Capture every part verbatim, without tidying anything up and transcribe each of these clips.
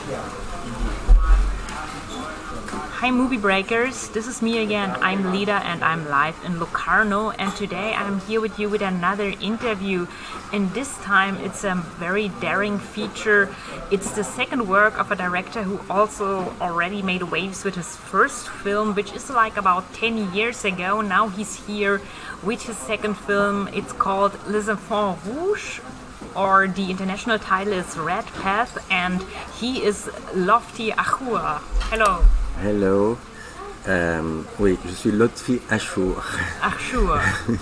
Hi Movie Breakers, this is me again. I'm Lida and I'm live in Locarno, and today I'm here with you with another interview, and this time it's a very daring feature. It's the second work of a director who also already made waves with his first film, which is like about ten years ago. Now he's here with his second film. It's called Les Enfants Rouges, or the international title is Red Path, and he is Lotfi Achour. Hello. Hello. Euh, oui, je suis Lotfi Achour. Achour.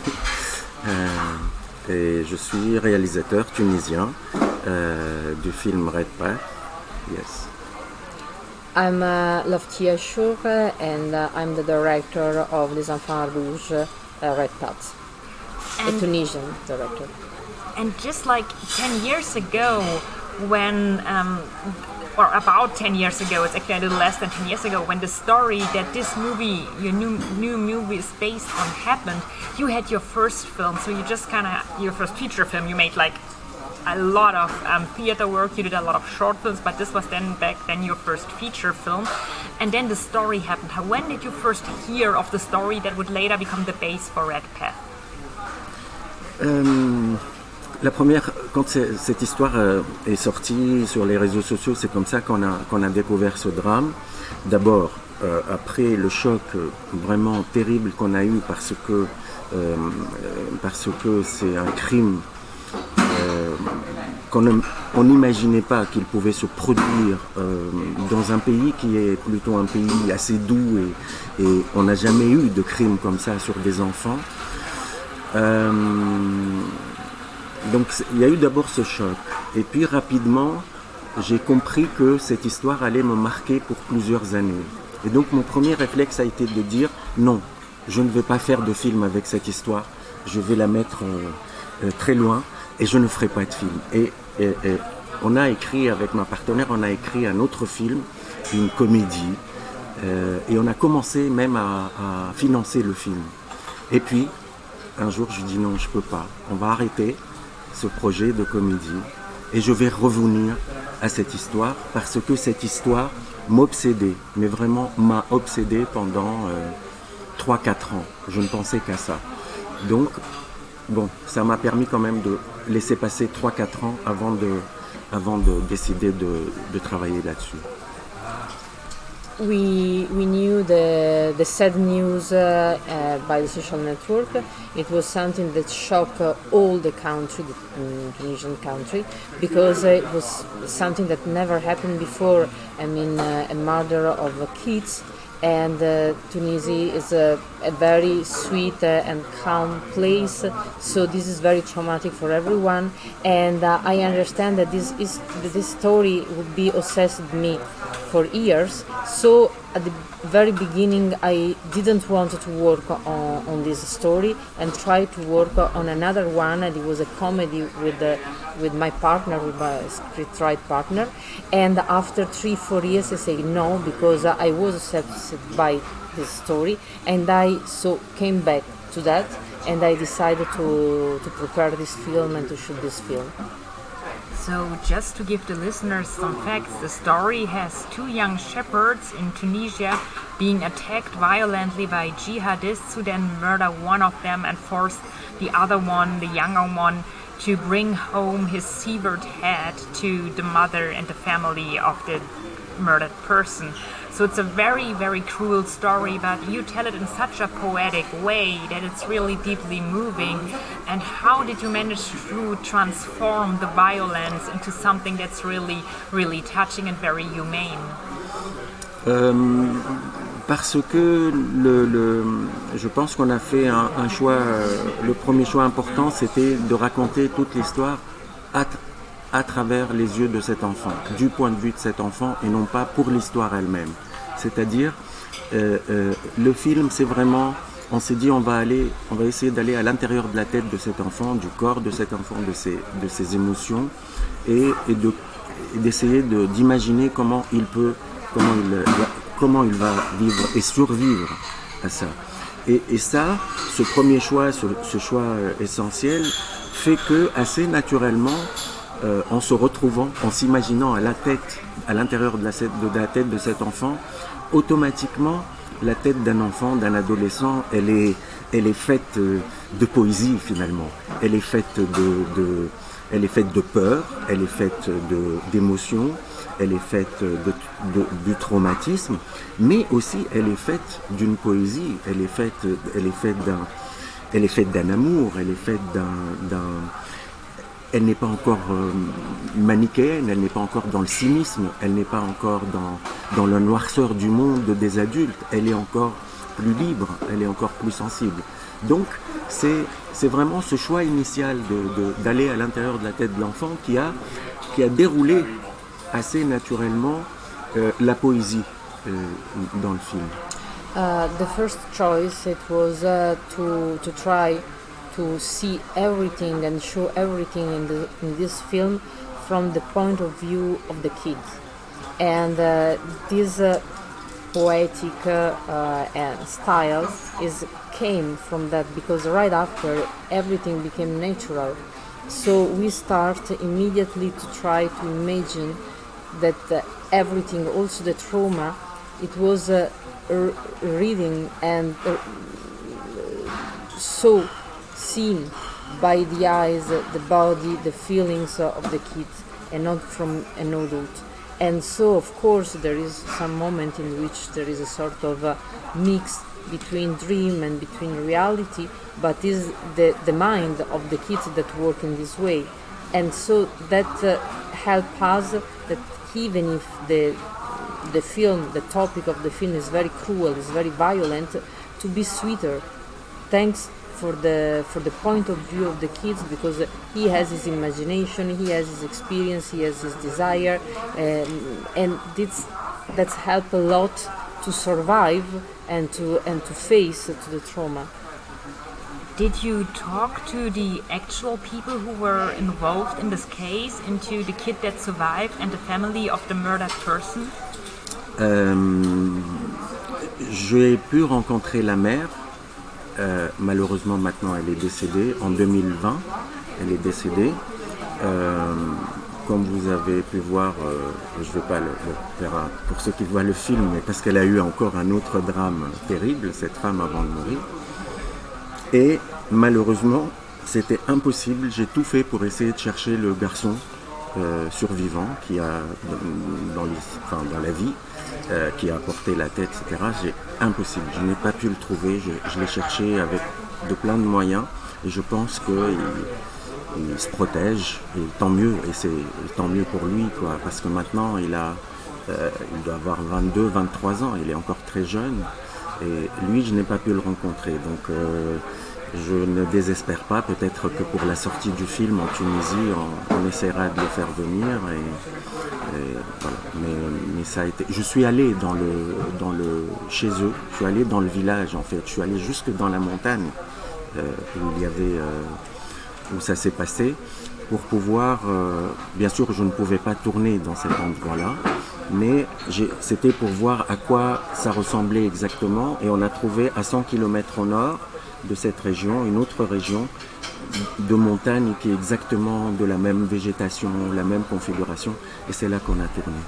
euh, et je suis réalisateur tunisien euh, du film Red Path. Yes. I'm uh, Lotfi Achour and uh, I'm the director of Les Enfants Rouges, uh, Red Path. And a Tunisian director. And just like ten years ago, when, um, or about ten years ago, it's actually a little less than ten years ago, when the story that this movie, your new new movie is based on happened, you had your first film, so you just kind of, your first feature film, you made like a lot of um, theater work, you did a lot of short films, but this was then back then your first feature film, and then the story happened. How, when did you first hear of the story that would later become the base for Red Path? Um... La première, quand cette histoire est sortie sur les réseaux sociaux, c'est comme ça qu'on a, qu'on a découvert ce drame. D'abord, euh, après le choc vraiment terrible qu'on a eu parce que euh, parce que c'est un crime euh, qu'on n'imaginait pas qu'il pouvait se produire euh, dans un pays qui est plutôt un pays assez doux, et, et on n'a jamais eu de crime comme ça sur des enfants. Euh, Donc il y a eu d'abord ce choc, et puis rapidement j'ai compris que cette histoire allait me marquer pour plusieurs années. Et donc mon premier réflexe a été de dire non, je ne vais pas faire de film avec cette histoire, je vais la mettre euh, très loin et je ne ferai pas de film. Et, et, et on a écrit avec ma partenaire, on a écrit un autre film, une comédie, euh, et on a commencé même à, à financer le film. Et puis un jour je dis non, je peux pas, on va arrêter ce projet de comédie et je vais revenir à cette histoire parce que cette histoire m'obsédait, mais vraiment m'a obsédé pendant euh, trois quatre ans. Je ne pensais qu'à ça. Donc, bon, ça m'a permis quand même de laisser passer trois quatre ans avant de, avant de décider de, de travailler là-dessus. We we knew the the sad news uh, uh, by the social network. It was something that shocked uh, all the country, the um, Tunisian country, because uh, it was something that never happened before. I mean, uh, a murder of uh, kids. And uh, Tunisia is a, a very sweet uh, and calm place, so this is very traumatic for everyone. And uh, I understand that this is that this story would be obsessed with me for years. So at the very beginning, I didn't want to work on, on this story and try to work on another one. And it was a comedy with uh, with my partner, with my scriptwriter partner. And after three, four years, I say no, because I was obsessed by this story, and I so came back to that, and I decided to to prepare this film and to shoot this film. So just to give the listeners some facts, the story has two young shepherds in Tunisia being attacked violently by jihadists who then murder one of them and force the other one, the younger one, to bring home his severed head to the mother and the family of the murdered person. So it's a very, very cruel story, but you tell it in such a poetic way that it's really deeply moving. And how did you manage to transform the violence into something that's really, really touching and very humane? Euh, parce que le, le, je pense qu'on a fait un, un choix, euh, le premier choix important, c'était de raconter toute l'histoire à, à travers les yeux de cet enfant, du point de vue de cet enfant, et non pas pour l'histoire elle-même. C'est-à-dire, euh, euh, le film, c'est vraiment, on s'est dit, on va aller, on va essayer d'aller à l'intérieur de la tête de cet enfant, du corps de cet enfant, de ses, de ses émotions, et, et de, et d'essayer de, d'imaginer comment il peut, comment il, comment il va vivre et survivre à ça. Et, et ça, ce premier choix, ce, ce choix essentiel, fait que assez naturellement, euh, en se retrouvant, en s'imaginant à la tête, à l'intérieur de la, de la tête de cet enfant, automatiquement, la tête d'un enfant, d'un adolescent, elle est, elle est faite de poésie finalement. Elle est faite de, de, elle est faite de peur, elle est faite de, d'émotion, elle est faite de, de, du traumatisme, mais aussi elle est faite d'une poésie, elle est faite, elle est faite d'un, elle est faite d'un amour, elle est faite d'un, d'un elle n'est pas encore euh, manichéenne, elle n'est pas encore dans le cynisme, elle n'est pas encore dans, dans la noirceur du monde des adultes, elle est encore plus libre, elle est encore plus sensible. Donc c'est, c'est vraiment ce choix initial de, de, d'aller à l'intérieur de la tête de l'enfant qui a, qui a déroulé assez naturellement euh, la poésie euh, dans le film. Uh, the first choice it was uh, to to try to see everything and show everything in, the, in this film from the point of view of the kids. And uh, this uh, poetic uh, uh, and style is came from that because right after everything became natural. So we start immediately to try to imagine that uh, everything, also the trauma, it was uh, r- reading and uh, so seen by the eyes, the body, the feelings of the kids, and not from an adult. And so, of course, there is some moment in which there is a sort of a mix between dream and between reality, but is the, the mind of the kids that work in this way. And so that uh, help us that even if the the film, the topic of the film is very cruel, is very violent, to be sweeter, thanks for the for the point of view of the kids, because he has his imagination, he has his experience, he has his desire, um, and this that's helped a lot to survive and to and to face to the trauma. Did you talk to the actual people who were involved in this case, and to the kid that survived and the family of the murdered person? Euh, j'ai pu rencontrer la mère. Euh, malheureusement maintenant elle est décédée en deux mille vingt, elle est décédée. Euh, comme vous avez pu voir, euh, je ne vais pas le, le faire pour ceux qui voient le film, mais parce qu'elle a eu encore un autre drame terrible, cette femme avant de mourir. Et malheureusement, c'était impossible. J'ai tout fait pour essayer de chercher le garçon euh, survivant qui a dans, les, enfin, dans la vie. Euh, qui a porté la tête, et cetera. J'ai impossible, je n'ai pas pu le trouver, je, je l'ai cherché avec de plein de moyens et je pense qu'il il se protège et tant mieux, et c'est et tant mieux pour lui quoi, parce que maintenant il a, euh, il doit avoir vingt-deux, vingt-trois ans, il est encore très jeune et lui je n'ai pas pu le rencontrer, donc euh, je ne désespère pas, peut-être que pour la sortie du film en Tunisie, on, on essaiera de le faire venir. Et, et voilà. mais, mais ça a été. Je suis allé dans le, dans le, chez eux, je suis allé dans le village en fait, je suis allé jusque dans la montagne euh, où il y avait, euh, où ça s'est passé, pour pouvoir. Euh, bien sûr, je ne pouvais pas tourner dans cet endroit-là, mais j'ai, c'était pour voir à quoi ça ressemblait exactement, et on a trouvé à cent kilomètres au nord de cette région, une autre région de montagne qui est exactement de la même végétation, la même configuration, et c'est là qu'on a tourné.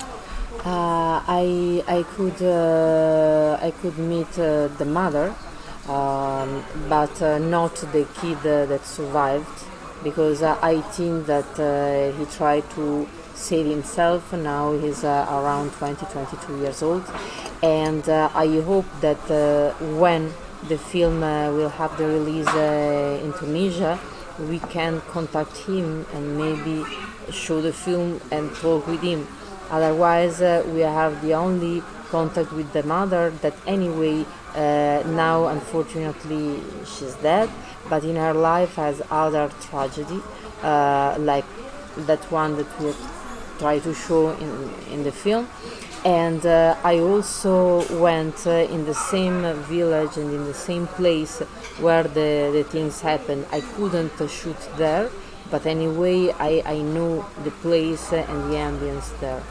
Uh, I I could uh, I could meet uh, the mother, um, but uh, not the kid uh, that survived, because uh, I think that uh, he tried to save himself. Now he's uh, around twenty, twenty-two years old, and uh, I hope that uh, when the film uh, will have the release uh, in Tunisia, we can contact him and maybe show the film and talk with him. Otherwise, uh, we have the only contact with the mother that anyway, uh, now unfortunately she's dead, but in her life has other tragedy, uh, like that one that we try to show in, in the film. And uh, I also went uh, in the same village and in the same place where the, the things happened. I couldn't uh, shoot there, but anyway I, I know the place uh, and the ambience there.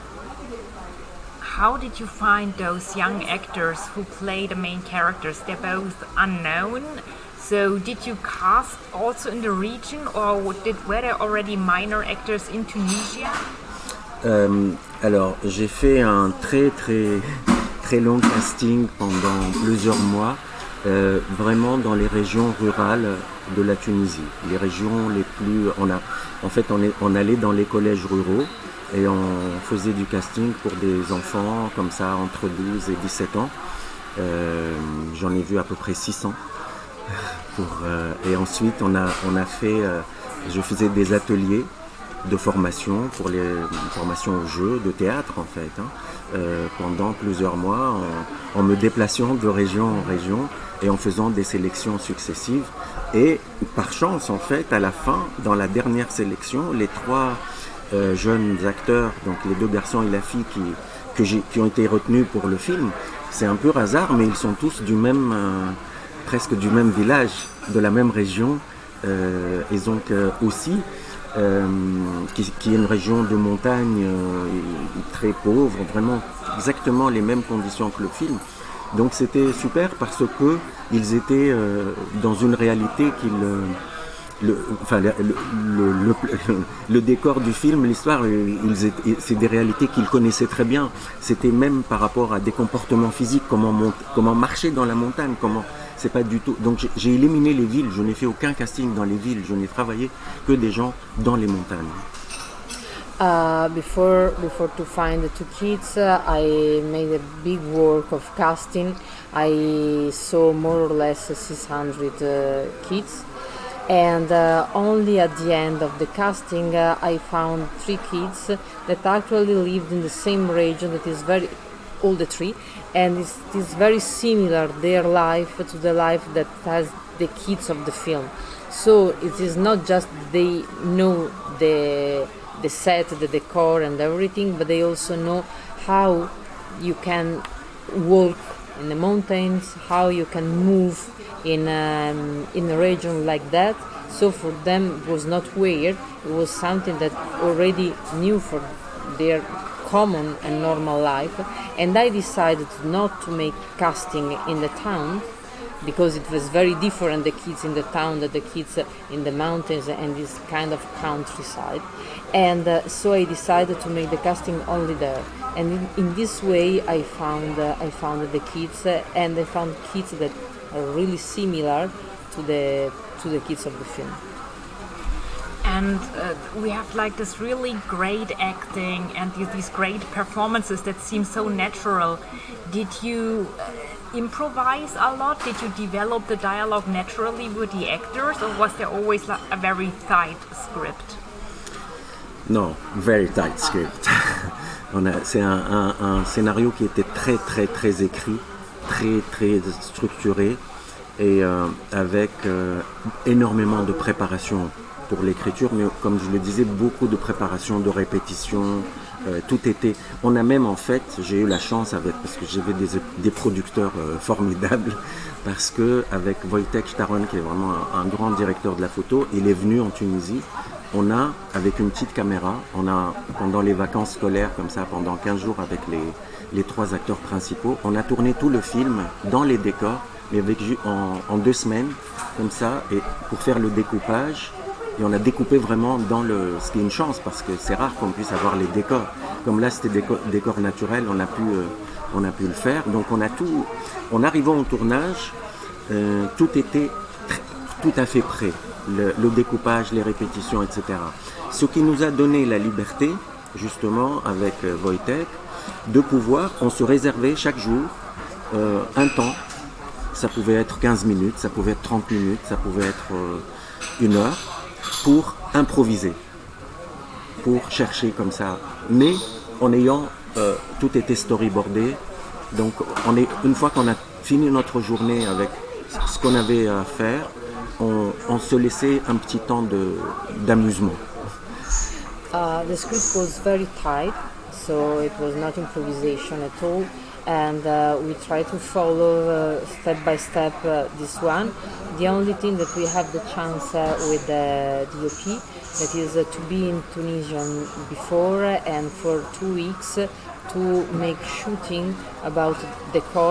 How did you find those young actors who play the main characters? They're both unknown. So did you cast also in the region, or did, were there already minor actors in Tunisia? Euh, alors, j'ai fait un très très très long casting pendant plusieurs mois, euh, vraiment dans les régions rurales de la Tunisie. Les régions les plus, on a, en fait, on, est, on allait dans les collèges ruraux et on faisait du casting pour des enfants comme ça entre douze et dix-sept ans. Euh, j'en ai vu à peu près six cents. Pour, euh, et ensuite, on a, on a fait, euh, je faisais des ateliers de formation pour les formations au jeu, de théâtre en fait, hein, euh, pendant plusieurs mois, en, en me déplaçant de région en région et en faisant des sélections successives. Et par chance, en fait, à la fin, dans la dernière sélection, les trois euh, jeunes acteurs, donc les deux garçons et la fille qui, que j'ai, qui ont été retenus pour le film, c'est un pur hasard, mais ils sont tous du même, euh, presque du même village, de la même région, euh, et donc euh, aussi Euh, qui, qui est une région de montagne euh, très pauvre, vraiment exactement les mêmes conditions que le film. Donc c'était super parce que ils étaient euh, dans une réalité qu'ils, euh, le, enfin le, le, le, le, le décor du film, l'histoire, ils étaient, c'est des réalités qu'ils connaissaient très bien. C'était même par rapport à des comportements physiques, comment monter, comment marcher dans la montagne, comment. C'est pas du tout. Donc j'ai, j'ai éliminé les villes. Je n'ai fait aucun casting dans les villes. Je n'ai travaillé que des gens dans les montagnes. Uh, before before to find the two kids, uh, I made a big work of casting. I saw more or less six hundred uh, kids, and uh, only at the end of the casting, uh, I found three kids that actually lived in the same region. That is very all the three, and it's, it's very similar their life to the life that has the kids of the film. So it is not just they know the the set, the decor and everything, but they also know how you can walk in the mountains, how you can move in um, in a region like that. So for them it was not weird, it was something that already knew for their common and normal life. And I decided not to make casting in the town because it was very different, the kids in the town than the kids in the mountains and this kind of countryside. And uh, so I decided to make the casting only there. And in, in this way I found uh, I found the kids uh, and I found kids that are really similar to the to the kids of the film. And uh, we have like this really great acting and these, these great performances that seem so natural. Did you uh, improvise a lot? Did you develop the dialogue naturally with the actors, or was there always like, a very tight script? Non, very tight script. On a, c'est un, un, un scénario qui était très très très écrit, très très structuré et euh, avec euh, énormément de préparation pour l'écriture, mais comme je le disais, beaucoup de préparation, de répétition, euh, tout était... On a même en fait, j'ai eu la chance avec, parce que j'avais des, des producteurs euh, formidables, parce que avec Wojtek Staron, qui est vraiment un, un grand directeur de la photo, il est venu en Tunisie. On a, avec une petite caméra, on a, pendant les vacances scolaires, comme ça, pendant quinze jours avec les, les trois acteurs principaux, on a tourné tout le film dans les décors, mais avec, en, en deux semaines, comme ça, et pour faire le découpage. Et on a découpé vraiment dans le... Ce qui est une chance, parce que c'est rare qu'on puisse avoir les décors. Comme là, c'était des décors, décors naturels, on a, pu, euh, on a pu le faire. Donc on a tout... En arrivant au tournage, euh, tout était tout à fait prêt. Le, le découpage, les répétitions, et cetera. Ce qui nous a donné la liberté, justement, avec euh, Wojtek, de pouvoir, on se réservait chaque jour euh, un temps. Ça pouvait être quinze minutes, ça pouvait être trente minutes, ça pouvait être euh, une heure, pour improviser, pour chercher comme ça, mais en ayant euh, tout été storyboardé. Donc on est, une fois qu'on a fini notre journée avec ce qu'on avait à faire, on, on se laissait un petit temps de, d'amusement. Uh, the script was very tight, so it was not improvisation at all. And uh, we try to follow uh, step by step uh, this one. The only thing that we have the chance uh, with the D O P, that is uh, to be in Tunisia before and for two weeks uh, to make shooting about decor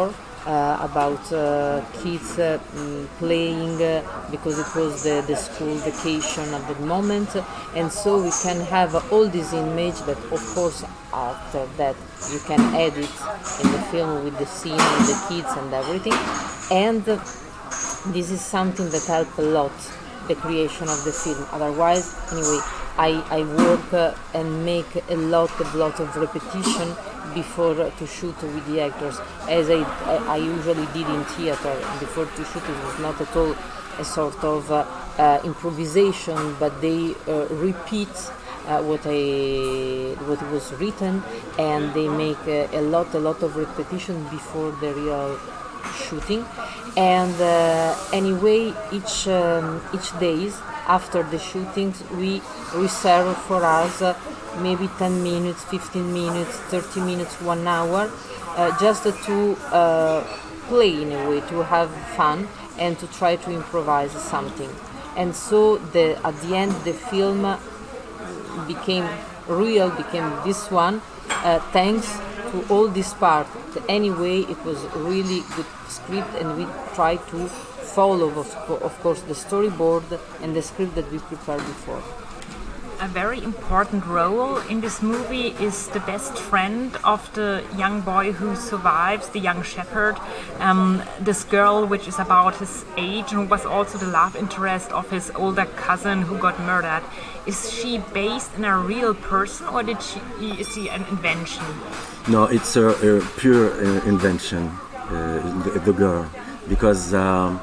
uh, about uh, kids uh, mm, playing uh, because it was the, the school vacation at the moment, and so we can have all this image that, of course, after that you can edit in the film with the scene with the kids and everything, and uh, this is something that helped a lot the creation of the film. Otherwise, anyway, I, I work uh, and make a lot, a lot of repetition before uh, to shoot with the actors, as I, I usually did in theater. Before to shoot, it was not at all a sort of uh, uh, improvisation, but they uh, repeat uh, what I what was written, and they make uh, a lot, a lot of repetition before the real shooting. And uh, anyway, each um, each days after the shootings, we reserve for us uh, maybe ten minutes, fifteen minutes, thirty minutes, one hour, uh, just to uh, play in a way, to have fun and to try to improvise something. And so the, at the end, the film became real, became this one, uh, thanks to all this part. Anyway, it was really good script, and we tried to follow, of course, the storyboard and the script that we prepared before. A very important role in this movie is the best friend of the young boy who survives, the young shepherd. Um, this girl, which is about his age and was also the love interest of his older cousin who got murdered. Is she based in a real person, or did she, is she an invention? No, it's a, a pure uh, invention, uh, the, the girl, because um,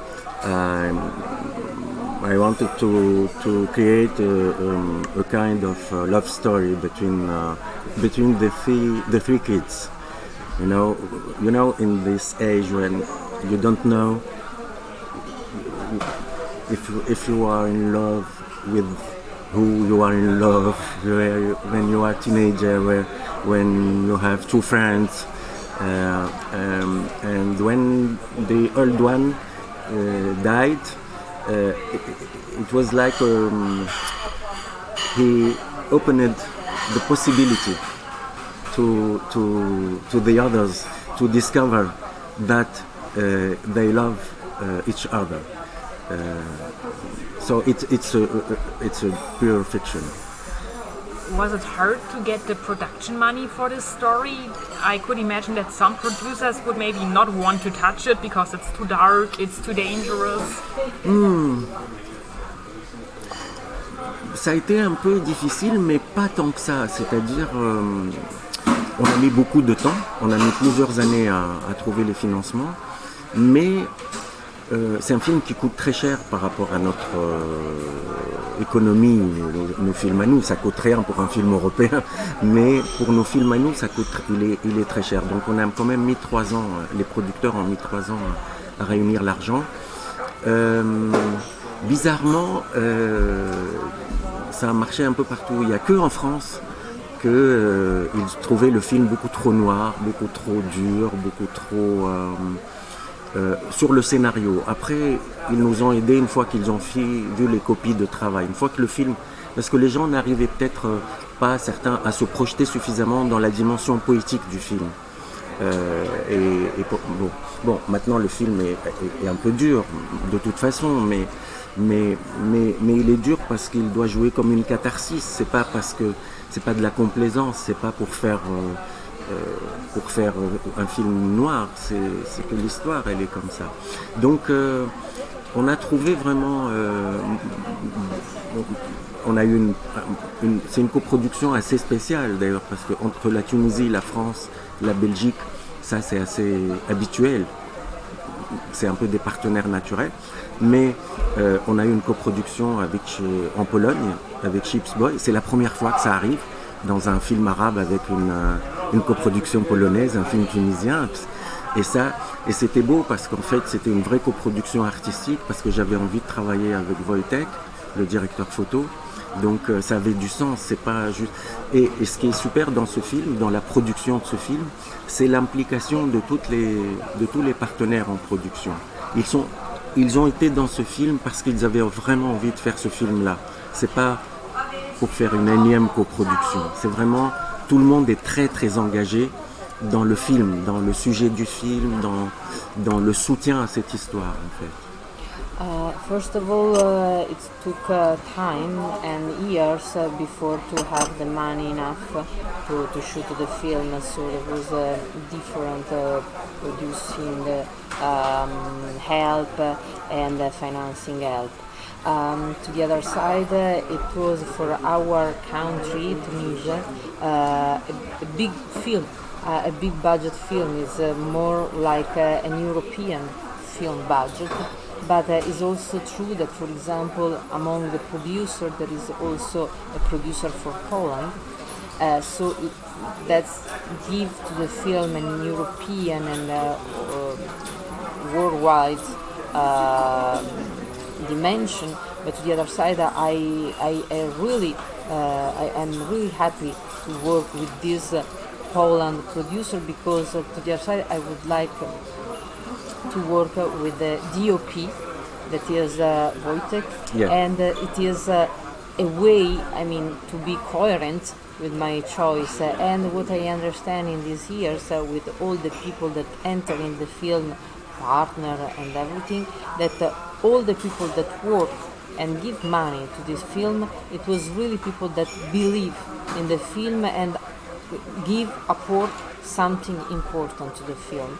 I wanted to to create a, um, a kind of uh, love story between uh, between the three the three kids. You know, you know, in this age when you don't know if if you are in love with who you are in love, where you, when you are a teenager, where when you have two friends, uh, um, and when the old one uh, died, uh, it, it was like um, he opened the possibility to to to the others to discover that uh, they love uh, each other. Uh, so it's it's a it's a pure fiction. Was it hard to get the production money for this story? I could imagine that some producers would maybe not want to touch it because it's too dark, it's too dangerous. Mm. Ça a été un peu difficile, mais pas tant que ça. C'est-à-dire, euh, on a mis beaucoup de temps, on a mis plusieurs années à, à trouver les financements, mais euh, c'est un film qui coûte très cher par rapport à notre euh, économie, nos, nos films à nous. Ça coûte rien pour un film européen, mais pour nos films à nous, ça coûte, il est, il est très cher. Donc on a quand même mis trois ans, les producteurs ont mis trois ans à réunir l'argent. Euh, bizarrement, euh, ça a marché un peu partout. Il n'y a que en France qu'ils euh, trouvaient le film beaucoup trop noir, beaucoup trop dur, beaucoup trop... Euh, Euh, sur le scénario. Après, ils nous ont aidés une fois qu'ils ont fi- vu les copies de travail. Une fois que le film... Parce que les gens n'arrivaient peut-être euh, pas, certains, à se projeter suffisamment dans la dimension poétique du film. Euh, et, et pour, bon, bon, maintenant le film est, est, est un peu dur, de toute façon, mais, mais, mais, mais il est dur parce qu'il doit jouer comme une catharsis. C'est pas parce que... C'est pas de la complaisance, c'est pas pour faire... Euh, Euh, pour faire euh, un film noir, c'est, c'est que l'histoire elle est comme ça. Donc euh, on a trouvé vraiment, euh, on a eu une, une, c'est une coproduction assez spéciale d'ailleurs, parce que entre la Tunisie, la France, la Belgique, ça c'est assez habituel, c'est un peu des partenaires naturels, mais euh, on a eu une coproduction avec, en Pologne avec Chips Boy, c'est la première fois que ça arrive dans un film arabe avec une, une coproduction polonaise, un film tunisien. Et ça, et c'était beau parce qu'en fait c'était une vraie coproduction artistique, parce que j'avais envie de travailler avec Wojtek, le directeur photo. Donc euh, ça avait du sens, c'est pas juste. Et, et ce qui est super dans ce film, dans la production de ce film, c'est l'implication de toutes les, de tous les partenaires en production. Ils sont, ils ont été dans ce film parce qu'ils avaient vraiment envie de faire ce film-là. C'est pas pour faire une énième coproduction. C'est vraiment, tout le monde est très très engagé dans le film, dans le sujet du film, dans, dans le soutien à cette histoire en fait. Uh, first of all, uh, it took uh, time and years uh, before to have the money enough uh, to, to shoot the film, so there was uh, different uh, producing uh, um, help uh, and uh, financing help. Um, to the other side, uh, it was for our country, Tunisia, uh, a, a big film, uh, a big budget film is uh, more like uh, an European film budget. But uh, it's also true that, for example, among the producers, there is also a producer for Poland. Uh, so it, that's give to the film an European and uh, uh, worldwide uh, dimension. But to the other side, I, I, I really, uh, I am really happy to work with this uh, Poland producer because uh, to the other side, I would like. Uh, to work uh, with the D O P, that is uh, Wojtek, yeah. and uh, it is uh, a way, I mean, to be coherent with my choice. Uh, and what I understand in these years, uh, with all the people that enter in the film, partner and everything, that uh, all the people that work and give money to this film, it was really people that believe in the film and give, apport something important to the film.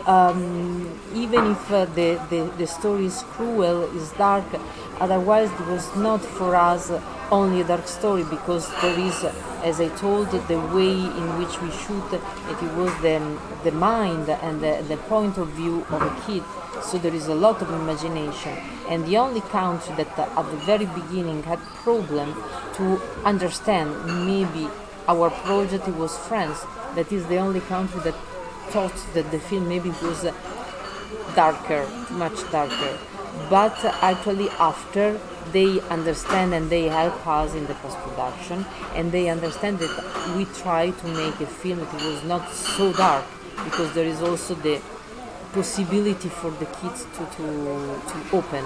Um, even if uh, the, the, the story is cruel, is dark, otherwise it was not for us only a dark story, because there is, as I told, the way in which we shoot, it was the, the mind and the, the point of view of a kid, so there is a lot of imagination. And the only country that uh, at the very beginning had problem to understand maybe our project was France. That is the only country that thought that the film maybe was uh, darker, much darker. But uh, actually after they understand and they help us in the post-production, and they understand that we try to make a film that was not so dark, because there is also the possibility for the kids to, to, to open.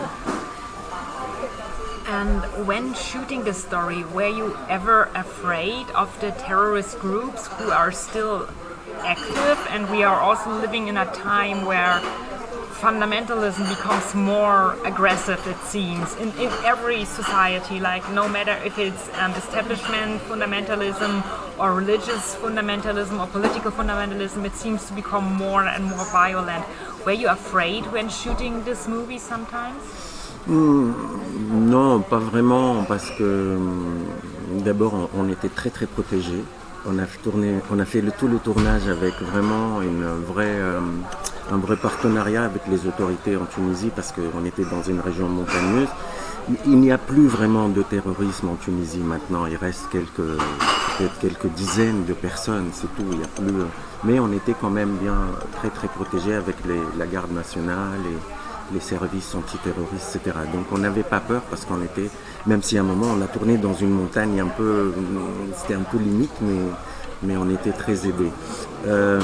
And when shooting the story, were you ever afraid of the terrorist groups who are still active? And we are also living in a time where fundamentalism becomes more aggressive, it seems, in, in every society, like no matter if it's um, establishment fundamentalism or religious fundamentalism or political fundamentalism, it seems to become more and more violent. Were you afraid when shooting this movie sometimes? Mmh, non, pas vraiment, parce que d'abord on, on était très très protégés. On a tourné, on a fait le, tout le tournage avec vraiment une vraie, euh, un vrai partenariat avec les autorités en Tunisie, parce qu'on était dans une région montagneuse. Il n'y a plus vraiment de terrorisme en Tunisie maintenant. Il reste quelques, peut-être quelques dizaines de personnes, c'est tout. Il y a plus, mais on était quand même bien très très protégés avec les, la garde nationale et les services antiterroristes, et cetera. Donc on n'avait pas peur, parce qu'on était, même si à un moment on a tourné dans une montagne un peu, c'était un peu limite, mais, mais on était très aidés. Euh,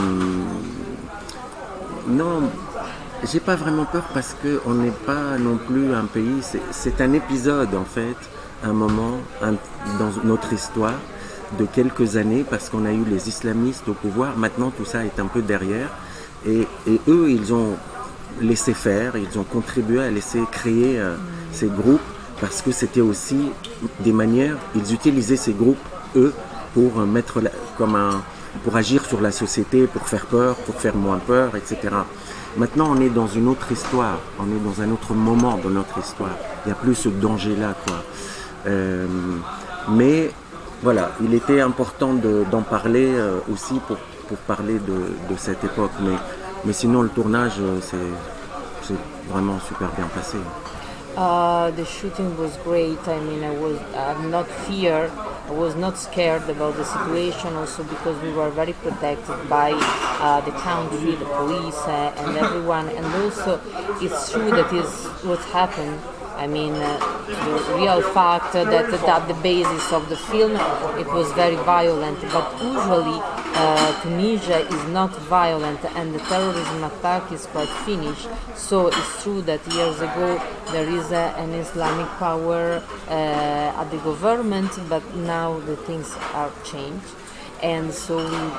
non, j'ai pas vraiment peur, parce qu'on n'est pas non plus un pays, c'est, c'est un épisode en fait, un moment un, dans notre histoire de quelques années, parce qu'on a eu les islamistes au pouvoir. Maintenant tout ça est un peu derrière, et, et eux ils ont laisser faire, ils ont contribué à laisser créer euh, ces groupes, parce que c'était aussi des manières, ils utilisaient ces groupes, eux, pour euh, mettre la, comme un, pour agir sur la société, pour faire peur, pour faire moins peur, et cetera. Maintenant, on est dans une autre histoire, on est dans un autre moment de notre histoire. Il n'y a plus ce danger-là, quoi. Euh, mais voilà, il était important de, d'en parler euh, aussi pour, pour parler de, de cette époque. Mais Mais sinon, le tournage, c'est, c'est vraiment super bien passé. Uh, the shooting was great. I mean, I was I'm not fear. I was not scared about the situation. Also because we were very protected by uh, the country, the police, uh, and everyone. And also, it's true that is what happened. I mean, uh, the real fact uh, that at the basis of the film, it was very violent. But usually, uh, Tunisia is not violent, and the terrorism attack is quite finished. So it's true that years ago there is uh, an Islamic power uh, at the government, but now the things are changed, and so we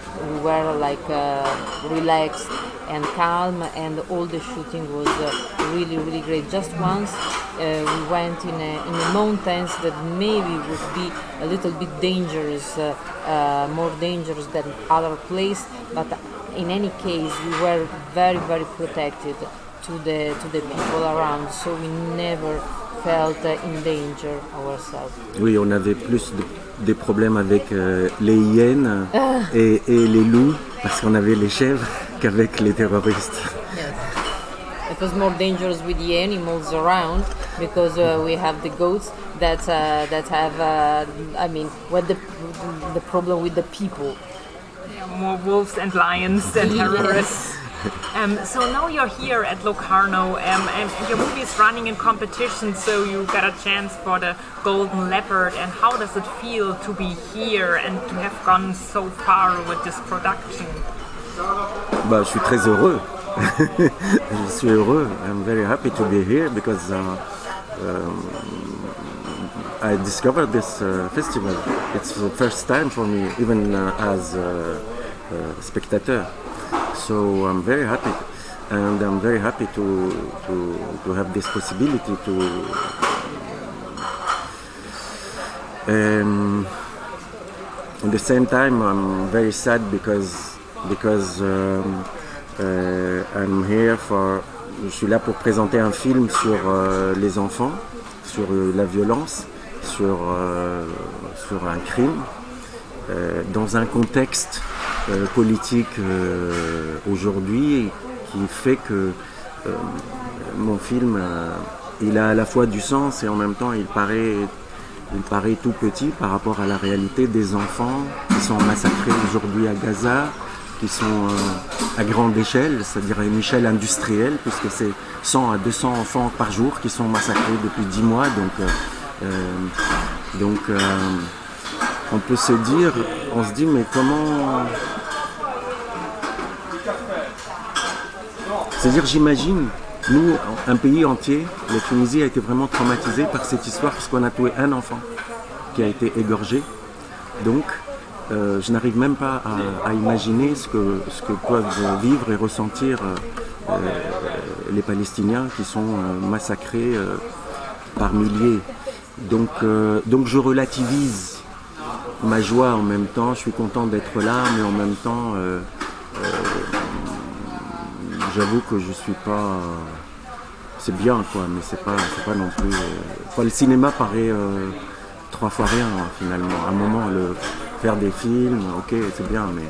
we were like uh, relaxed and calm, and all the shooting was uh, really, really great. Just once uh, we went in a, in the mountains that maybe would be a little bit dangerous, uh, uh, more dangerous than other place, but in any case we were very, very protected to the to the people around, so we never felt uh, in danger ourselves. Oui, on avait plus de, des problèmes avec euh, les hyènes et, et les loups parce qu'on avait les chèvres qu'avec les terroristes. Yes. It was more dangerous with the animals around because uh, we have the goats that uh, that have uh, I mean what the the problem with the people. Yeah, more wolves and lions than terrorists. Um, so now you're here at Locarno, um, and your movie is running in competition, so you got a chance for the Golden Leopard. And how does it feel to be here and to have gone so far with this production? Bah, je suis très heureux. Je suis heureux. I'm very happy to be here because uh, um, I discovered this uh, festival. It's the first time for me, even uh, as a uh, uh, spectator. So I'm very happy, and I'm very happy to to to have this possibility to. Um, at the same time, I'm very sad because because um, uh, I'm here for. Je suis là pour présenter un film sur euh, les enfants, sur euh, la violence, sur euh, sur un crime, euh, dans un contexte Euh, politique euh, aujourd'hui qui fait que euh, mon film euh, il a à la fois du sens et en même temps il paraît, il paraît tout petit par rapport à la réalité des enfants qui sont massacrés aujourd'hui à Gaza, qui sont euh, à grande échelle, c'est-à-dire à une échelle industrielle, puisque c'est cent à deux cents enfants par jour qui sont massacrés depuis dix mois. Donc, euh, euh, donc euh, on peut se dire, on se dit mais comment... C'est-à-dire j'imagine, nous, un pays entier, la Tunisie a été vraiment traumatisée par cette histoire puisqu'on a tué un enfant qui a été égorgé. Donc euh, je n'arrive même pas à, à imaginer ce que, ce que peuvent vivre et ressentir euh, les Palestiniens qui sont euh, massacrés euh, par milliers. Donc, euh, donc je relativise ma joie en même temps, je suis content d'être là, mais en même temps, euh, euh, j'avoue que je suis pas... Euh, c'est bien quoi, mais c'est pas, c'est pas non plus... Euh, enfin, le cinéma paraît euh, trois fois rien finalement. À un moment, le, faire des films, ok, c'est bien, mais,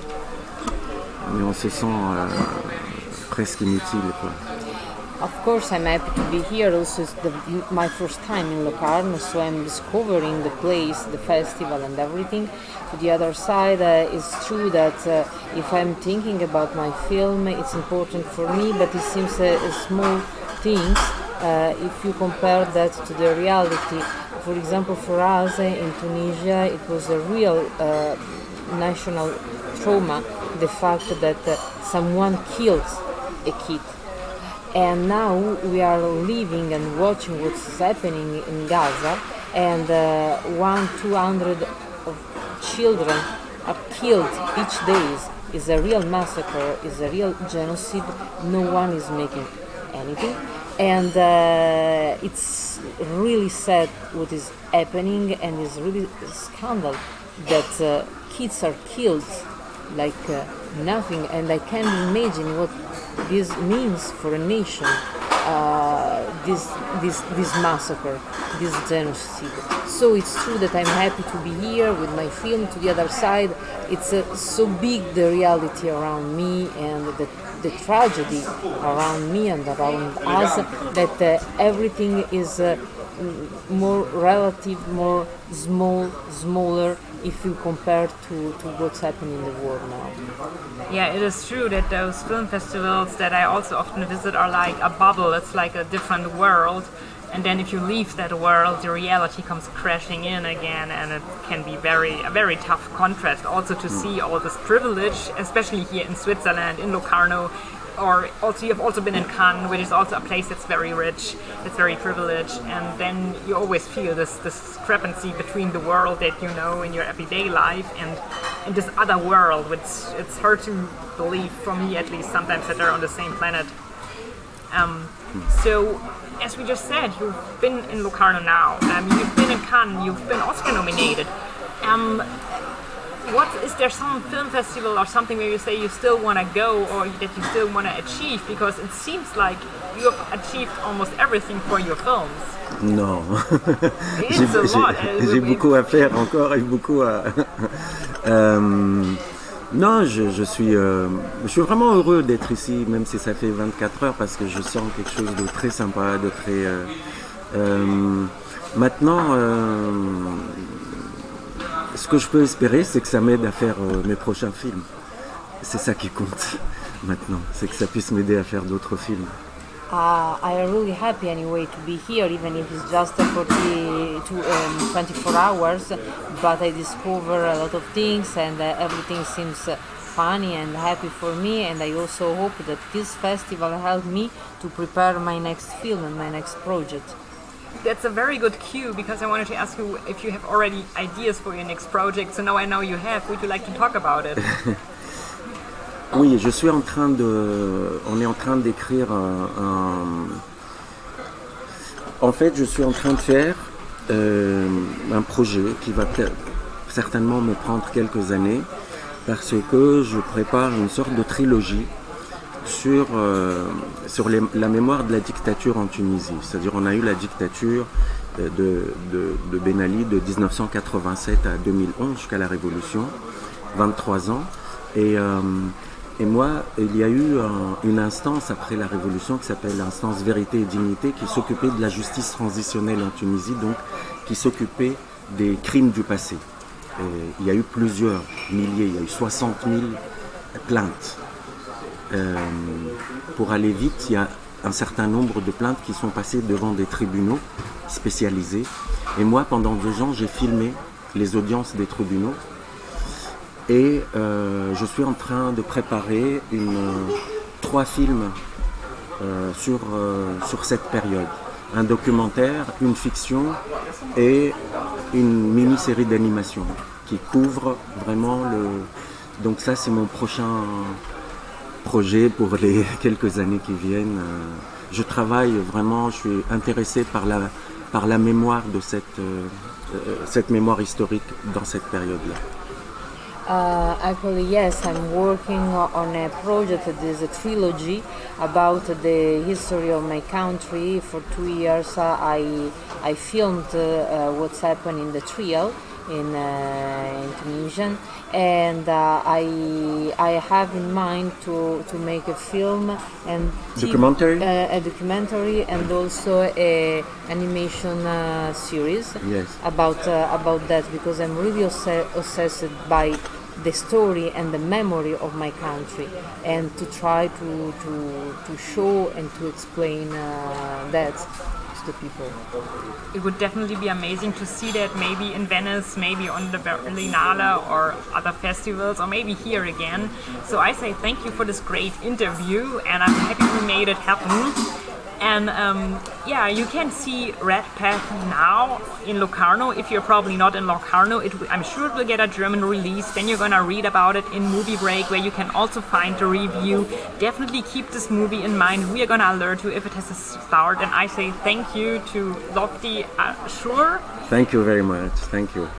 mais on se sent euh, presque inutile quoi. Of course, I'm happy to be here. Also, it's the, my first time in Locarno, so I'm discovering the place, the festival, and everything. To the other side, uh, it's true that uh, if I'm thinking about my film, it's important for me, but it seems a, a small thing uh, if you compare that to the reality. For example, for us uh, in Tunisia, it was a real uh, national trauma, the fact that uh, someone killed a kid. And now we are living and watching what's happening in Gaza, and uh, one, two hundred of children are killed each day. Is a real massacre, is a real genocide. No one is making anything, and uh, it's really sad what is happening, and it's really a scandal that uh, kids are killed like uh, nothing, and I can't imagine what this means for a nation, uh, this, this, this massacre, this genocide. So it's true that I'm happy to be here with my film. To the other side, it's uh, so big, the reality around me and the, the tragedy around me and around us, that uh, everything is uh, more relative, more small, smaller, if you compare to, to what's happening in the world now. Yeah, it is true that those film festivals that I also often visit are like a bubble. It's like a different world. And then if you leave that world, the reality comes crashing in again, and it can be very a very tough contrast also to see all this privilege, especially here in Switzerland, in Locarno. Or also you have also been in Cannes, which is also a place that's very rich, that's very privileged, and then you always feel this, this discrepancy between the world that you know in your everyday life and in this other world, which it's hard to believe, for me at least, sometimes that they're on the same planet. Um, so, as we just said, you've been in Locarno now. Um, you've been in Cannes. You've been Oscar nominated. Um, what is there some film festival or something where you say you still want to go or that you still want to achieve? Because it seems like you have achieved almost everything for your films. Non. It's a lot. J'ai beaucoup à faire encore et beaucoup à. euh, non, je, je suis, euh, je suis vraiment heureux d'être ici, même si ça fait vingt-quatre heures, parce que je sens quelque chose de très sympa, de très. Euh, euh, maintenant, euh, ce que je peux espérer, c'est que ça m'aide à faire euh, mes prochains films. C'est ça qui compte maintenant, c'est que ça puisse m'aider à faire d'autres films. Uh, I am really happy anyway to be here, even if it's just forty to um, twenty-four hours. But I discover a lot of things, and uh, everything seems uh, funny and happy for me. And I also hope that this festival helped me to prepare my next film and my next project. That's a very good cue, because I wanted to ask you if you have already ideas for your next project. So now I know you have. Would you like to talk about it? Oui, je suis en train de, on est en train d'écrire un, un, en fait, je suis en train de faire euh, un projet qui va certainement me prendre quelques années, parce que je prépare une sorte de trilogie sur, euh, sur les, la mémoire de la dictature en Tunisie. C'est-à-dire, on a eu la dictature de, de, de Ben Ali de dix-neuf cent quatre-vingt-sept à deux mille onze jusqu'à la Révolution, vingt-trois ans, et euh, Et moi, il y a eu un, une instance après la Révolution qui s'appelle l'instance Vérité et Dignité, qui s'occupait de la justice transitionnelle en Tunisie, donc qui s'occupait des crimes du passé. Et il y a eu plusieurs milliers, il y a eu soixante mille plaintes. Euh, pour aller vite, il y a un certain nombre de plaintes qui sont passées devant des tribunaux spécialisés. Et moi, pendant deux ans, j'ai filmé les audiences des tribunaux. Et euh, je suis en train de préparer une, trois films euh, sur, euh, sur cette période. Un documentaire, une fiction et une mini-série d'animation qui couvre vraiment le... Donc ça, c'est mon prochain projet pour les quelques années qui viennent. Je travaille vraiment, je suis intéressé par la, par la mémoire de cette, euh, cette mémoire historique dans cette période-là. Uh, actually, yes, I'm working on a project that is a trilogy about the history of my country. For two years, uh, I I filmed uh, uh, what's happened in the trial in uh, in Tunisia, and uh, I I have in mind to, to make a film and documentary, T V, uh, a documentary, and also a animation uh, series. Yes. about uh, about that, because I'm really obs- obsessed by the story and the memory of my country, and to try to to, to show and to explain uh, that to the people. It would definitely be amazing to see that maybe in Venice, maybe on the Berlinale or other festivals, or maybe here again. So I say thank you for this great interview, and I'm happy we made it happen. And um, yeah, you can see Red Path now in Locarno. If you're probably not in Locarno, it w- I'm sure it will get a German release. Then you're gonna read about it in Movie Break, where you can also find the review. Definitely keep this movie in mind. We are gonna alert you if it has a start. And I say thank you to Lofty Ashur. Thank you very much. Thank you.